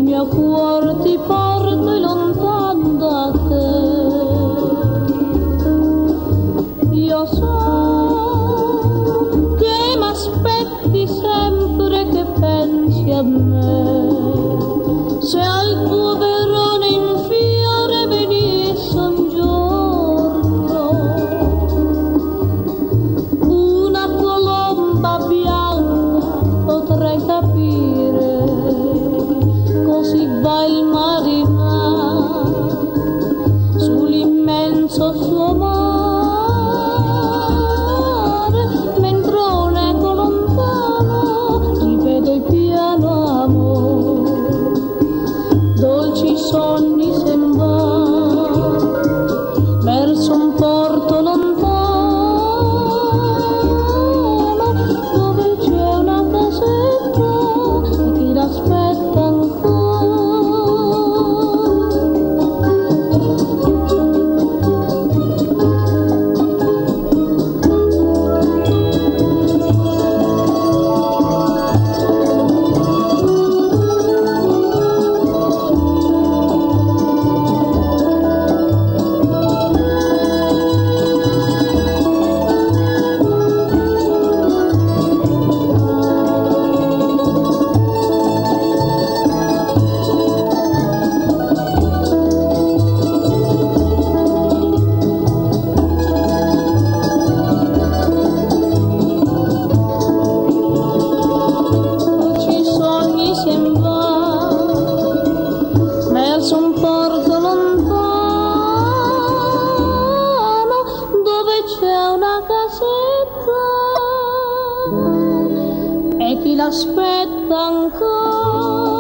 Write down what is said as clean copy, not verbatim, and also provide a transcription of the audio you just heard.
mio cuore ti porta lontano da te. Io so che m'aspetti sempre che pensi a me. Se al tuo verone in fiore venisse un giorno una colomba bianca, potrei capire, così va il marinare sull'immenso suo mare, mentre un eco lontano ripeto il piano amore, dolci sogni sen va verso un porto lontano dove c'è una casetta e chi l'aspetta ancora. Verso un porto lontano dove c'è una casetta e chi l'aspetta ancora.